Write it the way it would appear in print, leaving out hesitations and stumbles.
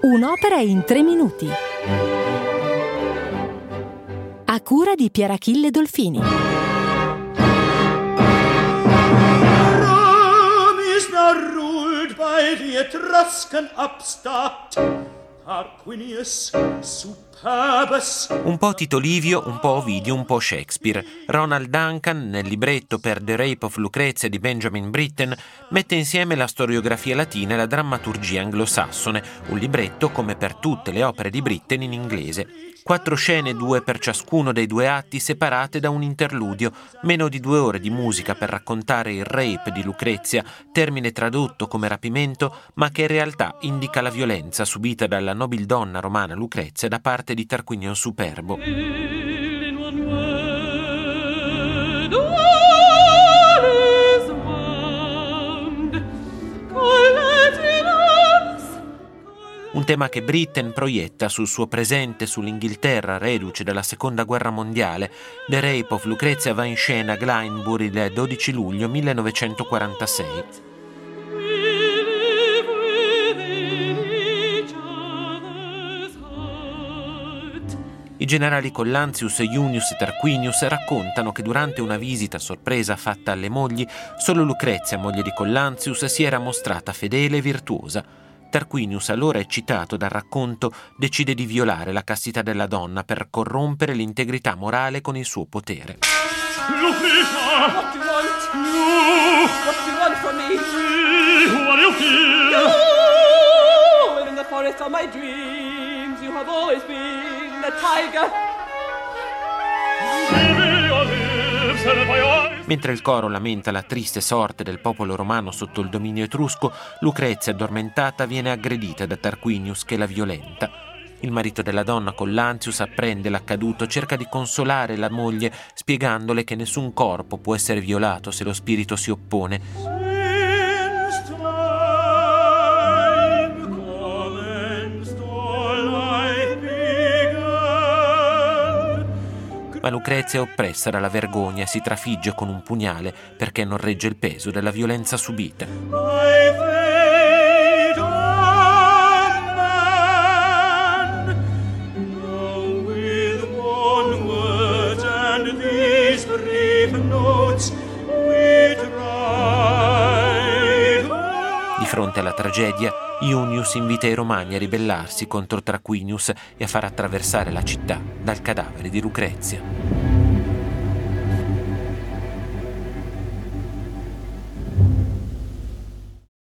Un'opera in 3 minuti. A cura di Pierachille Dolfini. Rom ist erruht bei die Etrusken Abstadt. Tarquinius superbus. Un po' Tito Livio, un po' Ovidio, un po' Shakespeare. Ronald Duncan, nel libretto per The Rape of Lucrezia di Benjamin Britten, mette insieme la storiografia latina e la drammaturgia anglosassone, un libretto, come per tutte le opere di Britten, in inglese. 4 scene, 2 per ciascuno dei 2 atti, separate da un interludio, meno di 2 ore di musica per raccontare il rape di Lucrezia, termine tradotto come rapimento, ma che in realtà indica la violenza subita dalla nobildonna romana Lucrezia da parte di Tarquinio Superbo. Un tema che Britten proietta sul suo presente sull'Inghilterra reduce dalla Seconda Guerra Mondiale. The Rape of Lucrezia va in scena a Glyndebourne il 12 luglio 1946. I generali Collantius, Iunius e Tarquinius raccontano che durante una visita sorpresa fatta alle mogli, solo Lucrezia, moglie di Collantius, si era mostrata fedele e virtuosa. Tarquinius, allora eccitato dal racconto, decide di violare la castità della donna per corrompere l'integrità morale con il suo potere. Lucretia! What do you want? What do you want from me? Who are you here? You! In the forest of my dreams, you have always been a tiger. Give me your lips and my eyes. Mentre il coro lamenta la triste sorte del popolo romano sotto il dominio etrusco, Lucrezia, addormentata, viene aggredita da Tarquinius che la violenta. Il marito della donna, Collantius, apprende l'accaduto, cerca di consolare la moglie spiegandole che nessun corpo può essere violato se lo spirito si oppone. Ma Lucrezia è oppressa dalla vergogna e si trafigge con un pugnale perché non regge il peso della violenza subita. Di fronte alla tragedia, Iunius invita i Romani a ribellarsi contro Tarquinius e a far attraversare la città dal cadavere di Lucrezia.